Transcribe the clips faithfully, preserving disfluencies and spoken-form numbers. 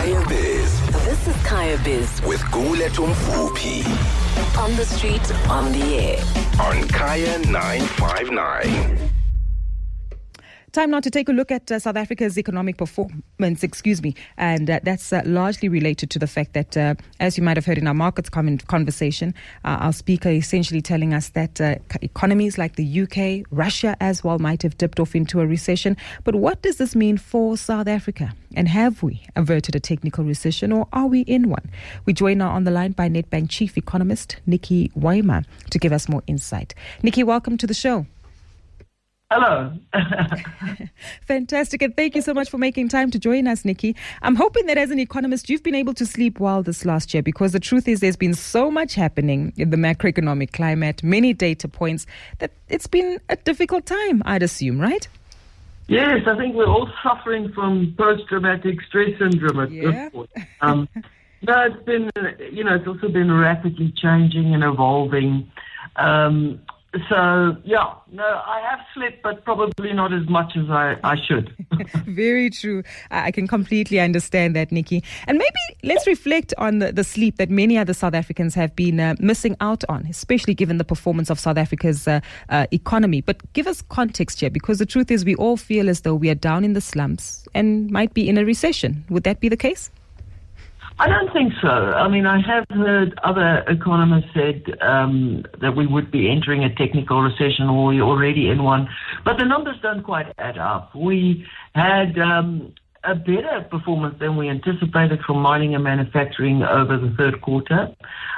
Kaya Biz. This is Kaya Biz. With Guletu Mfupi. On the street, on the air. On Kaya nine five nine. Time now to take a look at uh, South Africa's economic performance, excuse me, and uh, that's uh, largely related to the fact that, uh, as you might have heard in our markets comment conversation, uh, our speaker essentially telling us that uh, economies like the U K, Russia as well might have dipped off into a recession. But what does this mean for South Africa? And have we averted a technical recession, or are we in one? We join now on the line by Nedbank Chief Economist Nikki Wayma to give us more insight. Nikki, welcome to the show. Hello. Fantastic. And thank you so much for making time to join us, Nikki. I'm hoping that as an economist, you've been able to sleep well this last year, because the truth is there's been so much happening in the macroeconomic climate, many data points, that it's been a difficult time, I'd assume, right? Yes, I think we're all suffering from post-traumatic stress syndrome at Yeah. this point. Um, no, it's been, you know, it's also been rapidly changing and evolving. Um, So, yeah, no, I have slept, but probably not as much as I, I should. Very true. I can completely understand that, Nikki. And maybe let's reflect on the, the sleep that many other South Africans have been uh, missing out on, especially given the performance of South Africa's uh, uh, economy. But give us context here, because the truth is we all feel as though we are down in the slumps and might be in a recession. Would that be the case? I don't think so. I mean, I have heard other economists said um, that we would be entering a technical recession, or we're already in one. But the numbers don't quite add up. We had um, a better performance than we anticipated from mining and manufacturing over the third quarter.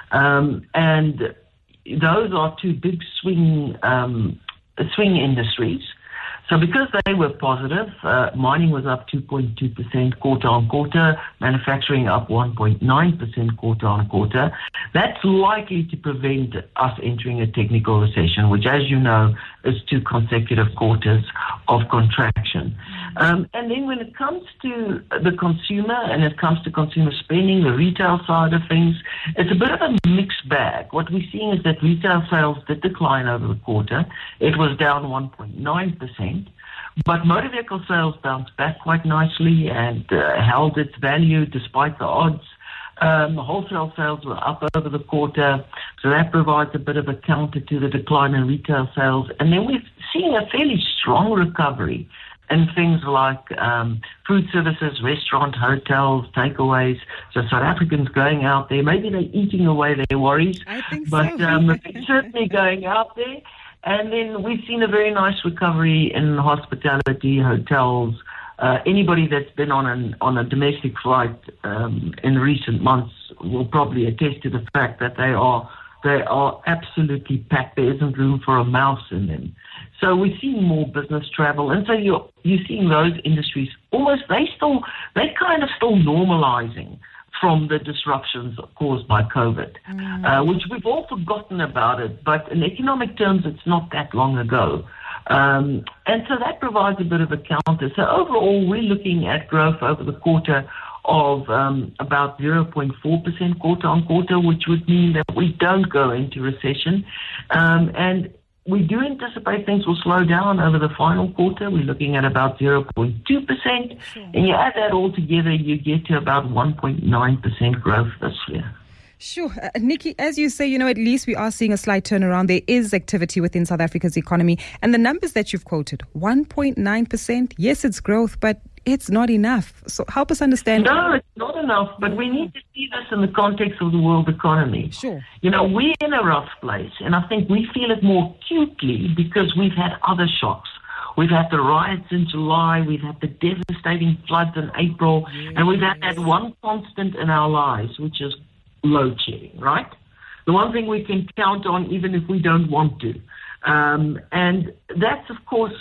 Um, and those are two big swing um, swing industries. So because they were positive, uh, mining was up two point two percent quarter on quarter, manufacturing up one point nine percent quarter on quarter. That's likely to prevent us entering a technical recession, which, as you know, is two consecutive quarters of contraction. Um, and then when it comes to the consumer and it comes to consumer spending, the retail side of things, it's a bit of a mixed bag. What we're seeing is that retail sales did decline over the quarter. It was down one point nine percent. But motor vehicle sales bounced back quite nicely and uh, held its value despite the odds. Um, wholesale sales were up over the quarter, so that provides a bit of a counter to the decline in retail sales. And then we're seeing a fairly strong recovery in things like um, food services, restaurant, hotels, takeaways. So South Africans going out there, maybe they're eating away their worries, I think but so. um, they're certainly going out there. And then we've seen a very nice recovery in hospitality, hotels. Uh, anybody that's been on an on a domestic flight um, in recent months will probably attest to the fact that they are they are absolutely packed. There isn't room for a mouse in them. So we're seeing more business travel, and so you're you're seeing those industries almost they still they kind of still normalizing from the disruptions caused by COVID, mm. uh, which we've all forgotten about it. But in economic terms, it's not that long ago. Um, and so that provides a bit of a counter. So overall, we're looking at growth over the quarter of um, about zero point four percent quarter on quarter, which would mean that we don't go into recession. Um, and we do anticipate things will slow down over the final quarter. We're looking at about zero point two percent. Sure. And you add that all together, you get to about one point nine percent growth this year. Sure. Uh, Nikki, as you say, you know, at least we are seeing a slight turnaround. There is activity within South Africa's economy. And the numbers that you've quoted, one point nine percent, yes, it's growth, but it's not enough. So help us understand. No, it's not enough, but we need to see this in the context of the world economy. Sure. You know, we're in a rough place, and I think we feel it more acutely because we've had other shocks. We've had the riots in July, we've had the devastating floods in April, yes. And we've had that one constant in our lives, which is load shedding, right? The one thing we can count on even if we don't want to. Um, and that's, of course,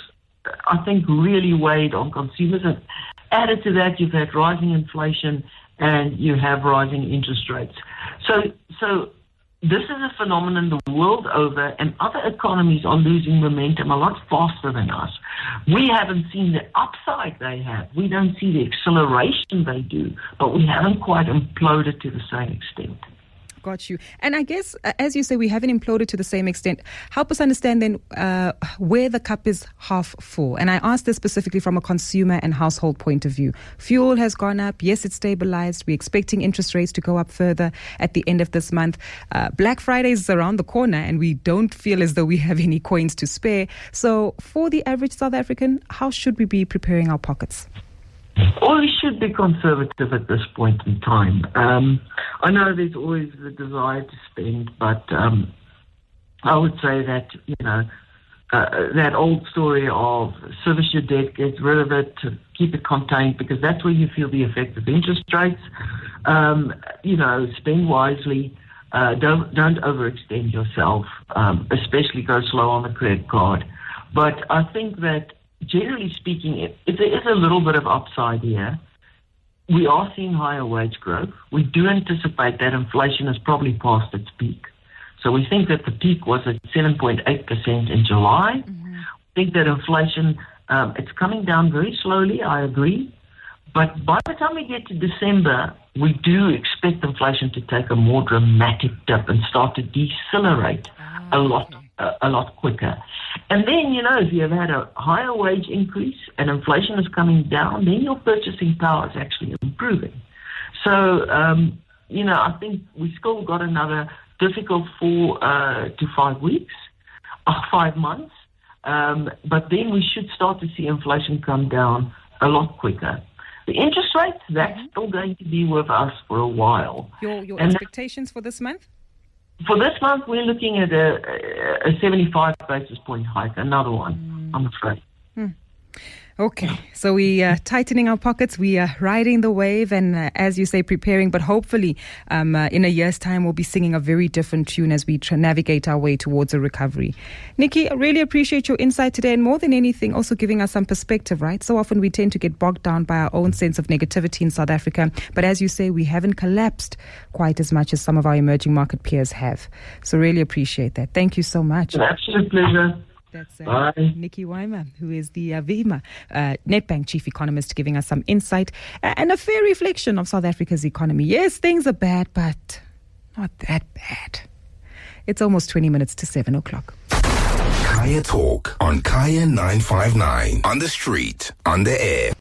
I think really weighed on consumers. And added to that, you've had rising inflation and you have rising interest rates. So, so this is a phenomenon the world over, and other economies are losing momentum a lot faster than us. We haven't seen the upside they have. We don't see the acceleration they do, but we haven't quite imploded to the same extent. Got you. And I guess, uh, as you say, we haven't imploded to the same extent. Help us understand then uh, where the cup is half full. And I ask this specifically from a consumer and household point of view. Fuel has gone up. Yes, it's stabilized. We're expecting interest rates to go up further at the end of this month. Uh, Black Friday is around the corner and we don't feel as though we have any coins to spare. So for the average South African, how should we be preparing our pockets? Well, we should be conservative at this point in time. Um, I know there's always the desire to spend, but um, I would say that, you know, uh, that old story of service your debt, get rid of it, keep it contained, because that's where you feel the effect of interest rates. Um, you know, spend wisely. Uh, don't don't overextend yourself, um, especially go slow on the credit card. But I think that, generally speaking, if, if there is a little bit of upside here, we are seeing higher wage growth. We do anticipate that inflation has probably passed its peak. So we think that the peak was at seven point eight percent in July. Mm-hmm. I think that inflation, um, it's coming down very slowly, I agree. But by the time we get to December, we do expect inflation to take a more dramatic dip and start to decelerate oh, a lot okay. uh, a lot quicker. And then, you know, if you have had a higher wage increase and inflation is coming down, then your purchasing power is actually improving. So, um, you know, I think we still got another difficult four uh, to five weeks, uh, five months. Um, but then we should start to see inflation come down a lot quicker. The interest rates, that's still going to be with us for a while. Your, your and expectations for this month? For this month, we're looking at a, a seventy-five basis point hike, another one, mm. I'm afraid. Hmm. Okay, so we are tightening our pockets, we are riding the wave and, uh, as you say, preparing, but hopefully um, uh, in a year's time we'll be singing a very different tune as we tra- navigate our way towards a recovery. Nikki, I really appreciate your insight today, and more than anything, also giving us some perspective, right? So often we tend to get bogged down by our own sense of negativity in South Africa, but as you say, we haven't collapsed quite as much as some of our emerging market peers have. So really appreciate that. Thank you so much. An absolute pleasure. That's uh, Nikki Weimer, who is the uh, VEMA uh, Nedbank chief economist, giving us some insight uh, and a fair reflection of South Africa's economy. Yes, things are bad, but not that bad. It's almost twenty minutes to seven o'clock. Kaya Talk on Kaya nine five nine. On the street, on the air.